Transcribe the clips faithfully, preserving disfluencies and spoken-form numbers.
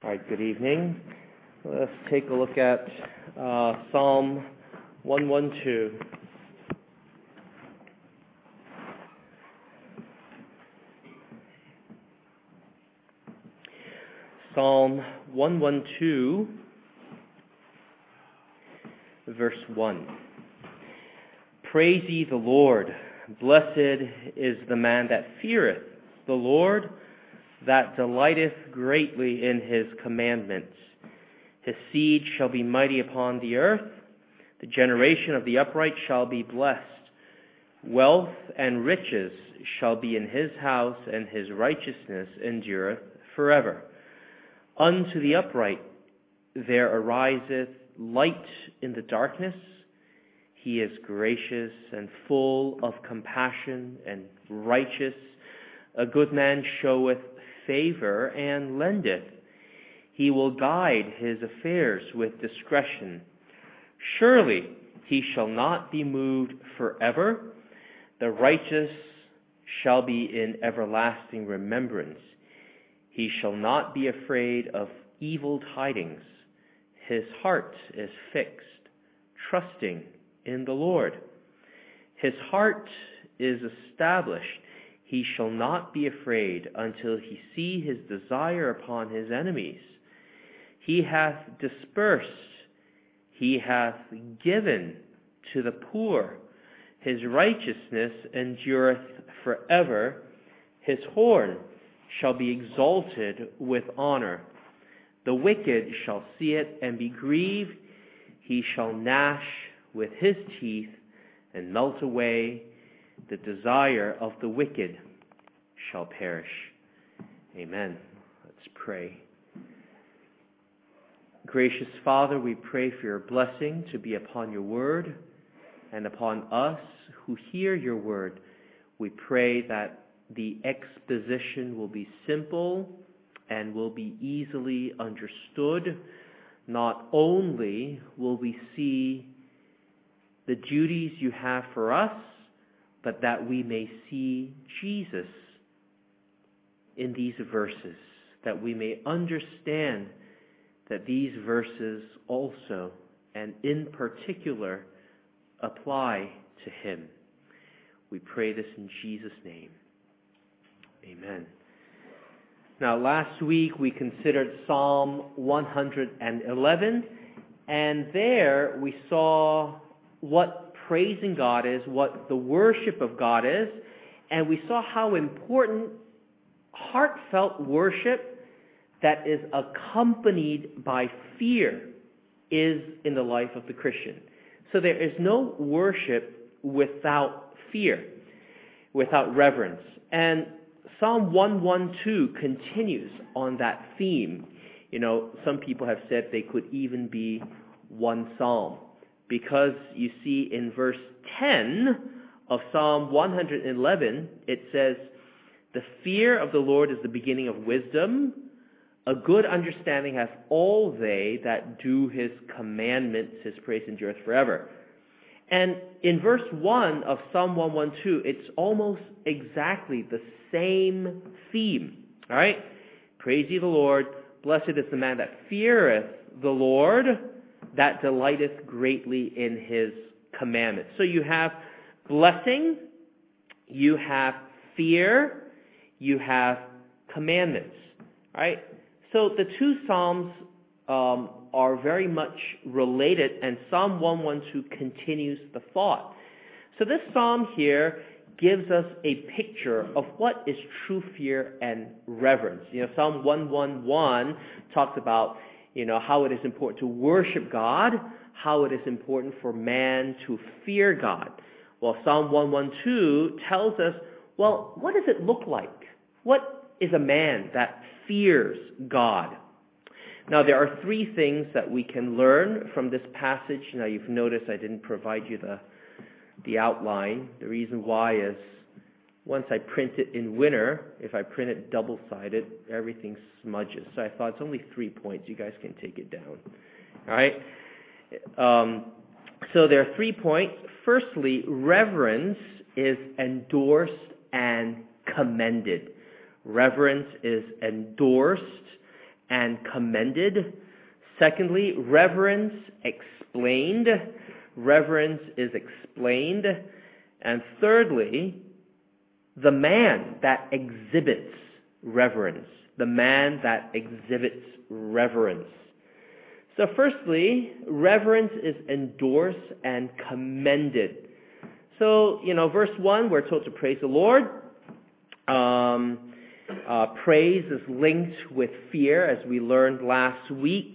All right, good evening. Let's take a look at uh, Psalm one twelve. Psalm one twelve, verse one. Praise ye the Lord. Blessed is the man that feareth the Lord, that delighteth greatly in his commandments. His seed shall be mighty upon the earth. The generation of the upright shall be blessed. Wealth and riches shall be in his house, and his righteousness endureth forever. Unto the upright there ariseth light in the darkness. He is gracious and full of compassion and righteous. A good man showeth favor and lendeth. He will guide his affairs with discretion. Surely he shall not be moved forever. The righteous shall be in everlasting remembrance. He shall not be afraid of evil tidings. His heart is fixed, trusting in the Lord. His heart is established. He shall not be afraid until he see his desire upon his enemies. He hath dispersed, he hath given to the poor. His righteousness endureth forever. His horn shall be exalted with honor. The wicked shall see it and be grieved. He shall gnash with his teeth and melt away. The desire of the wicked shall perish. Amen. Let's pray. Gracious Father, we pray for your blessing to be upon your word and upon us who hear your word. We pray that the exposition will be simple and will be easily understood. Not only will we see the duties you have for us, but that we may see Jesus in these verses, that we may understand that these verses also, and in particular, apply to him. We pray this in Jesus' name. Amen. Now, last week we considered Psalm one eleven, and there we saw what praising God is, what the worship of God is, and we saw how important heartfelt worship that is accompanied by fear is in the life of the Christian. So there is no worship without fear, without reverence. And Psalm one twelve continues on that theme. You know, some people have said they could even be one psalm, because you see in verse ten of Psalm one eleven, it says, "The fear of the Lord is the beginning of wisdom. A good understanding hath all they that do his commandments. His praise endureth forever." And in verse one of Psalm one twelve, it's almost exactly the same theme. All right? Praise ye the Lord. Blessed is the man that feareth the Lord, that delighteth greatly in his commandments. So you have blessing, you have fear, you have commandments. All right? So the two Psalms um, are very much related, and Psalm one twelve continues the thought. So this Psalm here gives us a picture of what is true fear and reverence. You know, Psalm one eleven talks about, you know, how it is important to worship God, how it is important for man to fear God. Well, Psalm one twelve tells us, well, what does it look like? What is a man that fears God? Now, there are three things that we can learn from this passage. Now, you've noticed I didn't provide you the the outline. The reason why is once I print it in winter, if I print it double-sided, everything smudges. So I thought it's only three points. You guys can take it down. All right? Um, so there are three points. Firstly, reverence is endorsed and commended. Reverence is endorsed and commended. Secondly, reverence explained. Reverence is explained. And thirdly, the man that exhibits reverence. The man that exhibits reverence. So firstly, reverence is endorsed and commended. So, you know, verse one, we're told to praise the Lord. Um, uh, praise is linked with fear, as we learned last week.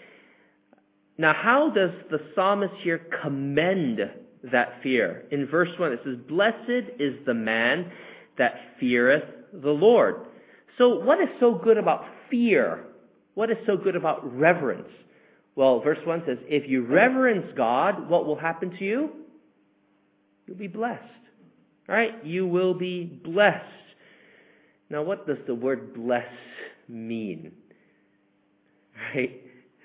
Now, how does the psalmist here commend that fear? In verse one, it says, "Blessed is the man that feareth the Lord." So what is so good about fear? What is so good about reverence? Well, verse one says, if you reverence God, what will happen to you? You'll be blessed. Right? You will be blessed. Now, what does the word bless mean? Right?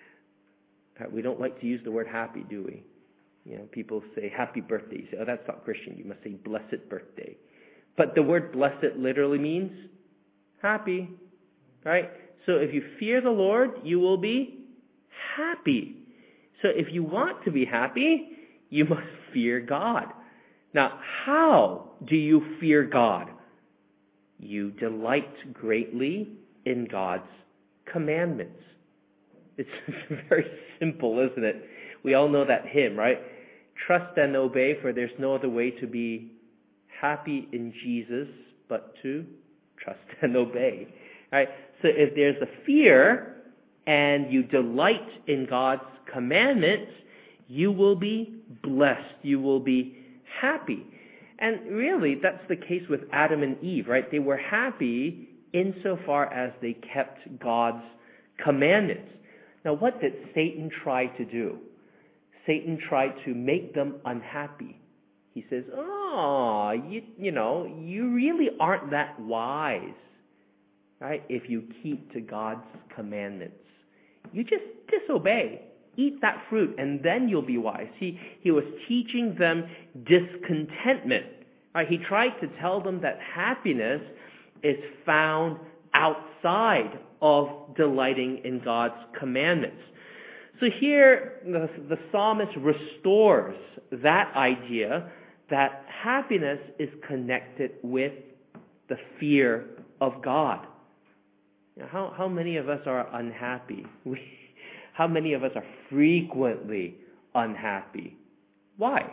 We don't like to use the word happy, do we? You know, people say happy birthday. You say, oh, that's not Christian. You must say blessed birthday. But the word blessed literally means happy. Right? So if you fear the Lord, you will be happy. So if you want to be happy, you must fear God. Now, how do you fear God? You delight greatly in God's commandments. It's very simple, isn't it? We all know that hymn, right? Trust and obey, for there's no other way to be happy in Jesus but to trust and obey. Right? So if there's a fear and you delight in God's commandments, you will be blessed. You will be happy. And really, that's the case with Adam and Eve, right? They were happy insofar as they kept God's commandments. Now, what did Satan try to do? Satan tried to make them unhappy. He says, oh, you, you know, you really aren't that wise, right? If you keep to God's commandments. You just disobey. Eat that fruit, and then you'll be wise. He, he was teaching them discontentment. Right? He tried to tell them that happiness is found outside of delighting in God's commandments. So here, the, the psalmist restores that idea that happiness is connected with the fear of God. Now, how, how many of us are unhappy? We, how many of us are frequently unhappy? Why?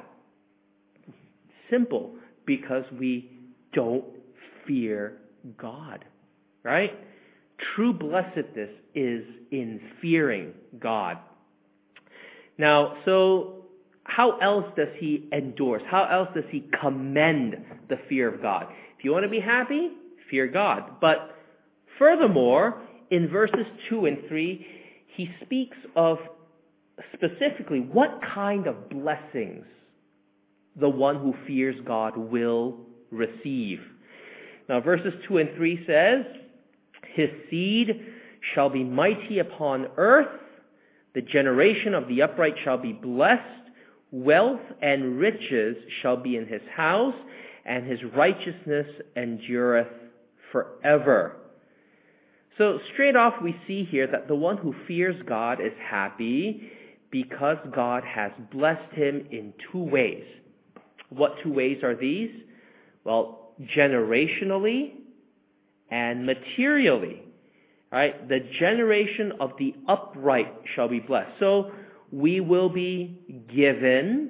Simple. Because we don't fear God. Right? True blessedness is in fearing God. Now, so how else does he endorse? How else does he commend the fear of God? If you want to be happy, fear God. But furthermore, in verses two and three, he speaks of specifically what kind of blessings the one who fears God will receive. Now, verses two and three says, his seed shall be mighty upon earth. The generation of the upright shall be blessed. Wealth and riches shall be in his house, and his righteousness endureth forever. So straight off we see here that the one who fears God is happy because God has blessed him in two ways. What two ways are these? Well, generationally and materially. Right? The generation of the upright shall be blessed. So we will be given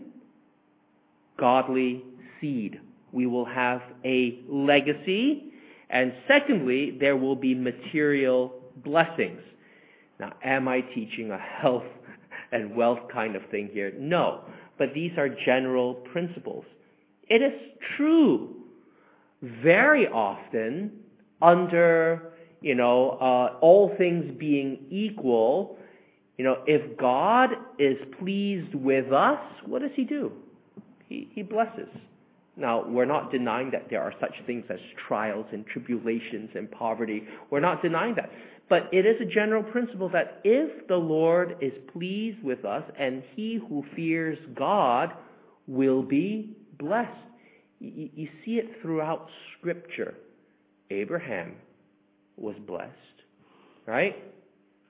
godly seed. We will have a legacy. And secondly, there will be material blessings. Now, am I teaching a health and wealth kind of thing here? No. But these are general principles. It is true very often under, you know, uh, all things being equal, you know, if God is pleased with us, what does he do? He, he blesses. Now, we're not denying that there are such things as trials and tribulations and poverty. We're not denying that. But it is a general principle that if the Lord is pleased with us, and he who fears God will be blessed. You, you see it throughout Scripture. Abraham was blessed, right?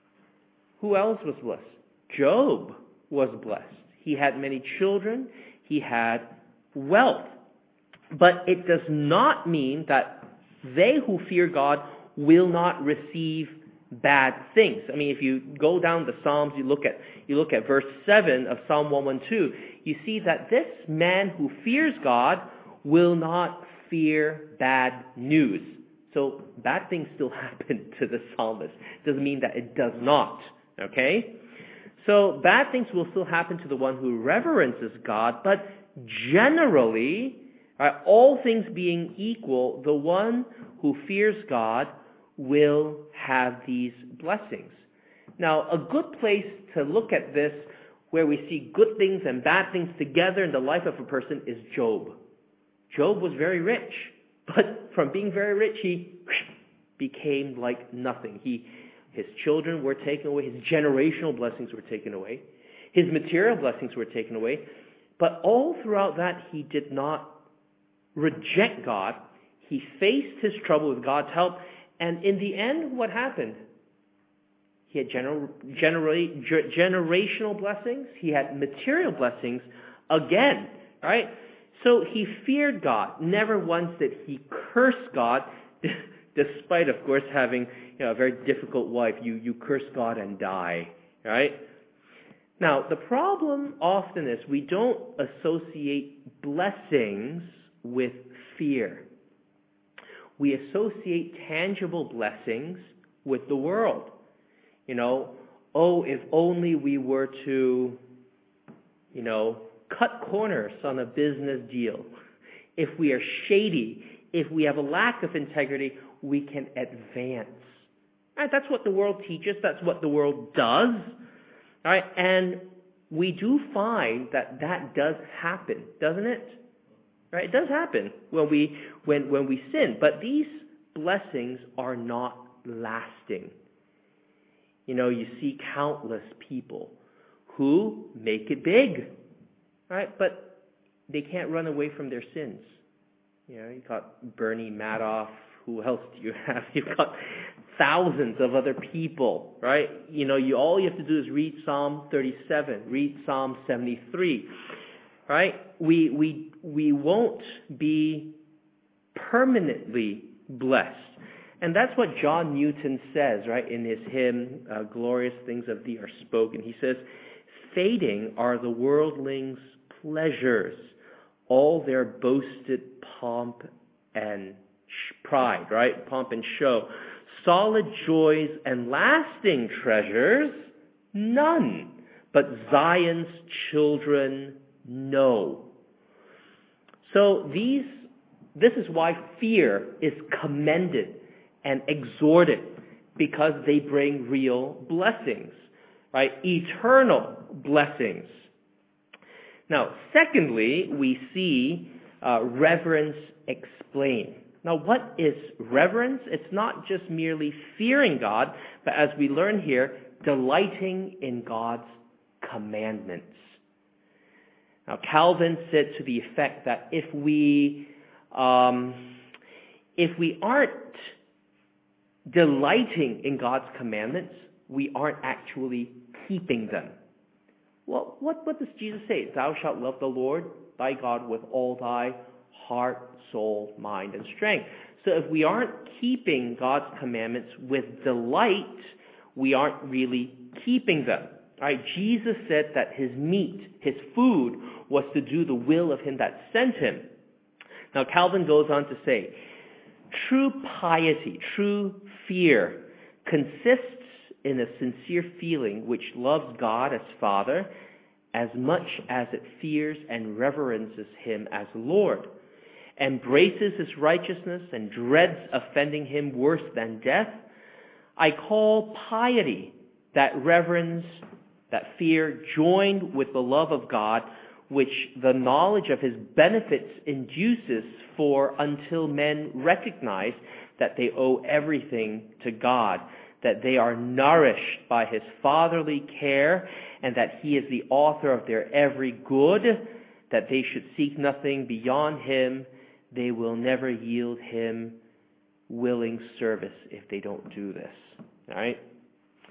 Who else was blessed? Job was blessed. He had many children. He had wealth. But it does not mean that they who fear God will not receive bad things. I mean, if you go down the Psalms, you look at you look at verse seven of Psalm one twelve, you see that this man who fears God will not fear bad news. So bad things still happen to the psalmist. Doesn't mean that it does not. Okay? So bad things will still happen to the one who reverences God, but generally, right, all things being equal, the one who fears God will have these blessings. Now, a good place to look at this, where we see good things and bad things together in the life of a person, is Job. Job was very rich, but from being very rich, he became like nothing. He, his children were taken away. His generational blessings were taken away. His material blessings were taken away. But all throughout that, he did not reject God. He faced his trouble with God's help. And in the end, what happened? He had gener- genera- ger- generational blessings. He had material blessings again, right? So he feared God. Never once did he curse God, despite, of course, having, you know, a very difficult wife. You, you curse God and die, right? Now, the problem often is we don't associate blessings with fear. We associate tangible blessings with the world. You know, oh, if only we were to, you know, cut corners on a business deal. If we are shady, if we have a lack of integrity, we can advance. Right? That's what the world teaches. That's what the world does. Right? And we do find that that does happen, doesn't it? Right? It does happen when we when when we sin. But these blessings are not lasting. You know, you see countless people who make it big, right? But they can't run away from their sins. You know, you got Bernie Madoff. Who else do you have? You've got thousands of other people, right? You know, you all you have to do is read Psalm thirty-seven, read Psalm seventy-three, right? We we we won't be permanently blessed. And that's what John Newton says, right, in his hymn, uh, Glorious Things of Thee Are Spoken. He says, fading are the worldlings' pleasures, all their boasted pomp and pride, right, pomp and show. Solid joys and lasting treasures, none, but Zion's children know. So these, this is why fear is commended and exhorted, because they bring real blessings, right? Eternal blessings. Now, secondly, we see uh, reverence explained. Now, what is reverence? It's not just merely fearing God, but as we learn here, delighting in God's commandments. Now, Calvin said to the effect that if we, um, if we aren't delighting in God's commandments, we aren't actually keeping them. Well, what, what does Jesus say? Thou shalt love the Lord thy God with all thy heart, soul, mind, and strength. So if we aren't keeping God's commandments with delight, we aren't really keeping them. All right, Jesus said that his meat, his food, was to do the will of him that sent him. Now, Calvin goes on to say, true piety, true fear, consists in a sincere feeling which loves God as Father as much as it fears and reverences him as Lord, embraces his righteousness and dreads offending him worse than death. I call piety that reverence, that fear, joined with the love of God, which the knowledge of his benefits induces, for until men recognize that they owe everything to God, that they are nourished by his fatherly care, and that he is the author of their every good, that they should seek nothing beyond him, they will never yield him willing service if they don't do this. All right?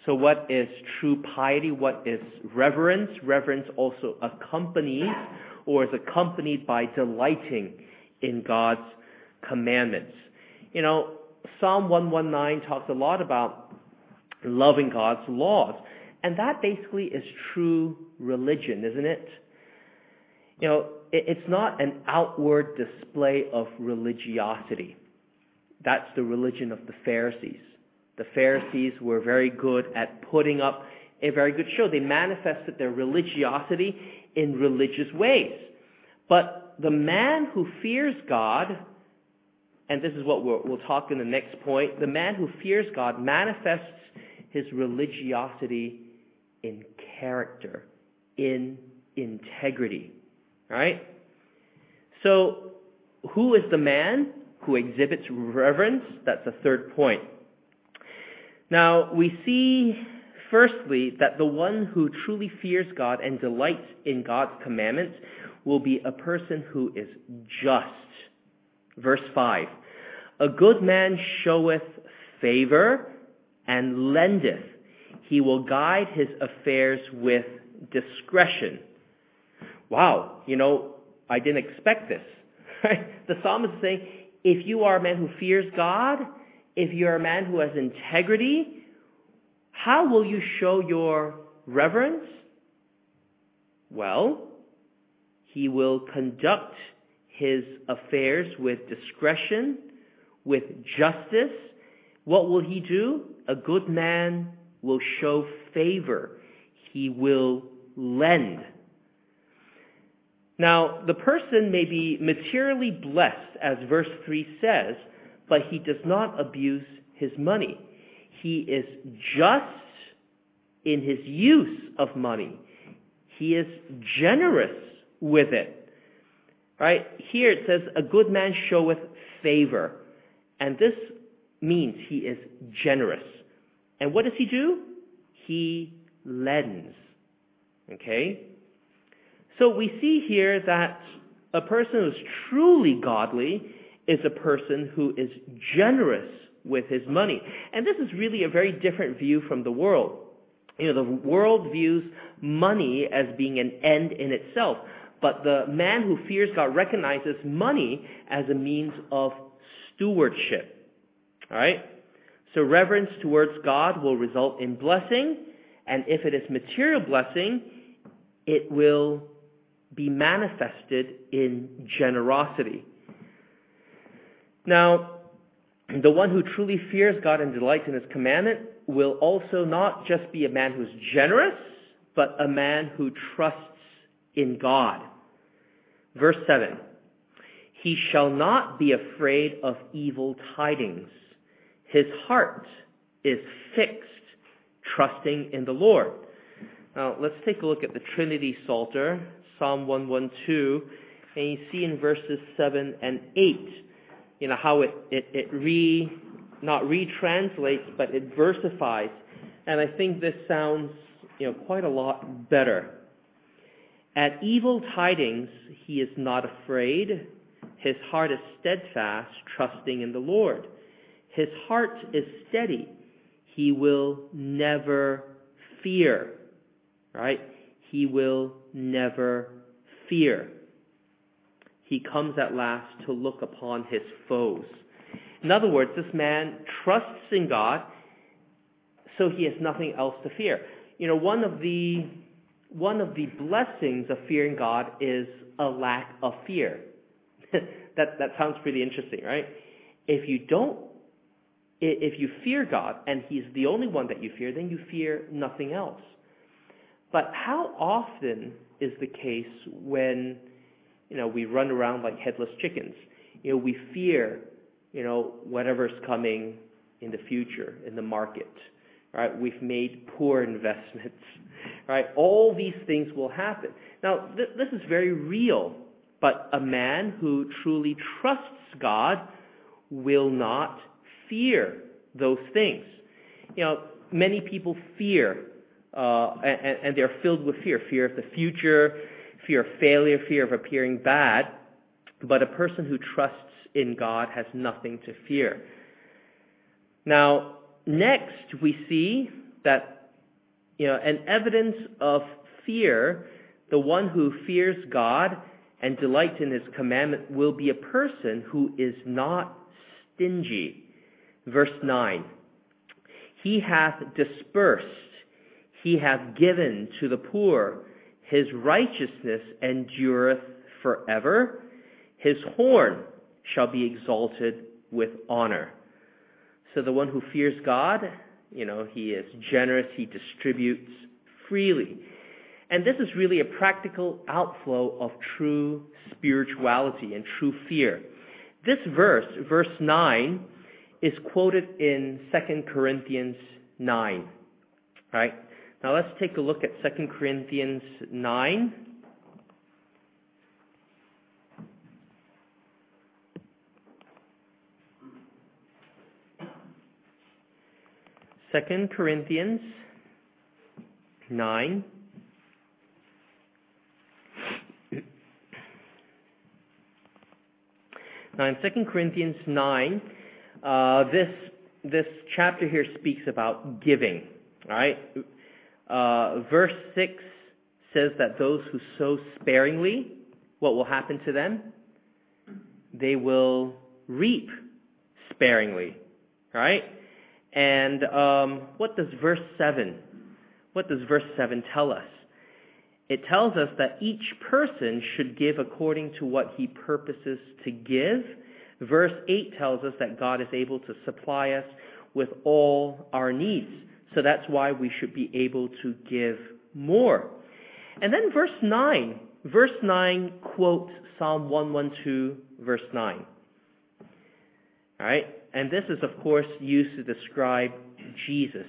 So what is true piety? What is reverence? Reverence also accompanies or is accompanied by delighting in God's commandments. You know, Psalm one nineteen talks a lot about loving God's laws. And that basically is true religion, isn't it? You know, it's not an outward display of religiosity. That's the religion of the Pharisees. The Pharisees were very good at putting up a very good show. They manifested their religiosity in religious ways. But the man who fears God, and this is what we'll, we'll talk in the next point, the man who fears God manifests his religiosity in character, in integrity. Right? So, who is the man who exhibits reverence? That's the third point. Now, we see, firstly, that the one who truly fears God and delights in God's commandments will be a person who is just. Verse five, a good man showeth favor and lendeth. He will guide his affairs with discretion. Wow, you know, I didn't expect this. Right? The psalmist is saying, if you are a man who fears God, if you're a man who has integrity, how will you show your reverence? Well, he will conduct his affairs with discretion, with justice. What will he do? A good man will show favor. He will lend. Now, the person may be materially blessed, as verse three says, but he does not abuse his money. He is just in his use of money. He is generous with it. Right? Here it says, a good man showeth favor. And this means he is generous. And what does he do? He lends. Okay? So we see here that a person who is truly godly is a person who is generous with his money. And this is really a very different view from the world. You know, the world views money as being an end in itself. But the man who fears God recognizes money as a means of stewardship. All right? So reverence towards God will result in blessing. And if it is material blessing, it will be manifested in generosity. Now, the one who truly fears God and delights in his commandment will also not just be a man who's generous, but a man who trusts in God. Verse seven, he shall not be afraid of evil tidings. His heart is fixed, trusting in the Lord. Now, let's take a look at the Trinity Psalter, Psalm one twelve, and you see in verses seven and eight, you know, how it, it, it re, not retranslates, but it versifies. And I think this sounds, you know, quite a lot better. At evil tidings, he is not afraid. His heart is steadfast, trusting in the Lord. His heart is steady. He will never fear. Right? He will never fear. He comes at last to look upon his foes. In other words, this man trusts in God, so he has nothing else to fear. You know, one of the one of the blessings of fearing God is a lack of fear. that that sounds pretty interesting, right? If you don't, if you fear God and he's the only one that you fear, then you fear nothing else. But how often is the case when, you know, we run around like headless chickens? You know, we fear, you know, whatever's coming in the future, in the market, right? We've made poor investments, right? All these things will happen. Now, th- this is very real, but a man who truly trusts God will not fear those things. You know, many people fear, uh, and, and they're filled with fear, fear of the future, fear of failure, fear of appearing bad, but a person who trusts in God has nothing to fear. Now, next we see that you know, an evidence of fear, the one who fears God and delights in his commandment will be a person who is not stingy. Verse nine, he hath dispersed, he hath given to the poor, his righteousness endureth forever, his horn shall be exalted with honor. So the one who fears God, you know, he is generous, he distributes freely. And this is really a practical outflow of true spirituality and true fear. This verse, verse nine, is quoted in Second Corinthians nine. All right? Now let's take a look at Second Corinthians nine. Second Corinthians nine. Now in Second Corinthians nine, uh, this this chapter here speaks about giving. All right, uh, verse six says that those who sow sparingly, what will happen to them? They will reap sparingly. All right, and um, what does verse seven? What does verse seven tell us? It tells us that each person should give according to what he purposes to give. Verse eight tells us that God is able to supply us with all our needs. So that's why we should be able to give more. And then verse nine. Verse nine quotes Psalm one twelve, verse nine. All right? And this is, of course, used to describe Jesus.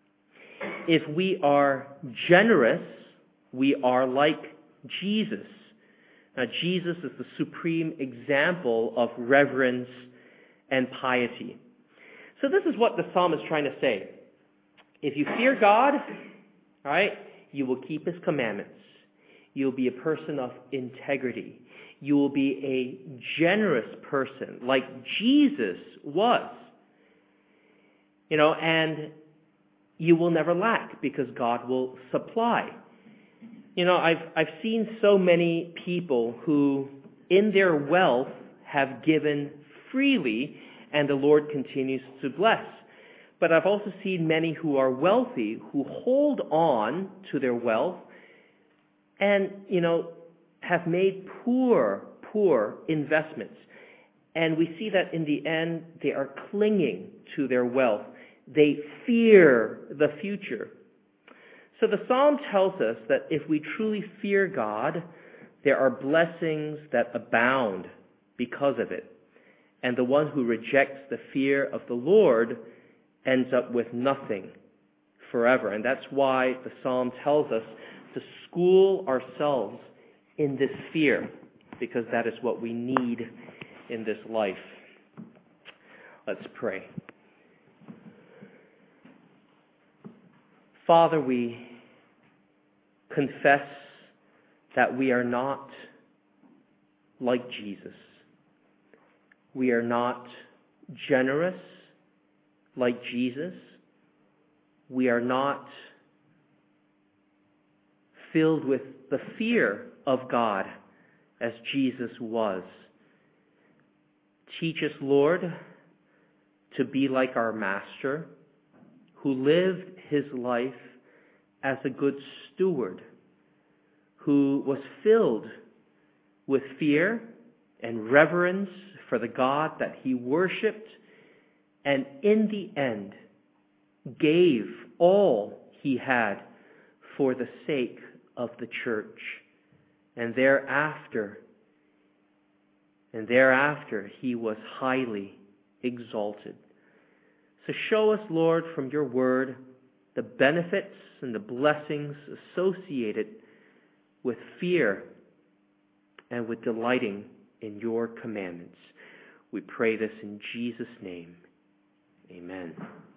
If we are generous, we are like Jesus. Now, Jesus is the supreme example of reverence and piety. So this is what the psalm is trying to say. If you fear God, all right, you will keep his commandments. You'll be a person of integrity. You will be a generous person like Jesus was. You know, and you will never lack because God will supply. You know, I've I've seen so many people who, in their wealth, have given freely, and the Lord continues to bless. But I've also seen many who are wealthy who hold on to their wealth and, you know, have made poor, poor investments. And we see that in the end, they are clinging to their wealth. They fear the future. So the psalm tells us that if we truly fear God, there are blessings that abound because of it. And the one who rejects the fear of the Lord ends up with nothing forever. And that's why the psalm tells us to school ourselves in this fear, because that is what we need in this life. Let's pray. Father, we confess that we are not like Jesus. We are not generous like Jesus. We are not filled with the fear of God as Jesus was. Teach us, Lord, to be like our Master, who lived his life as a good steward, who was filled with fear and reverence for the God that he worshipped, and in the end gave all he had for the sake of the church. And thereafter, and thereafter he was highly exalted. So show us, Lord, from your word, the benefits and the blessings associated with fear and with delighting in your commandments. We pray this in Jesus' name. Amen.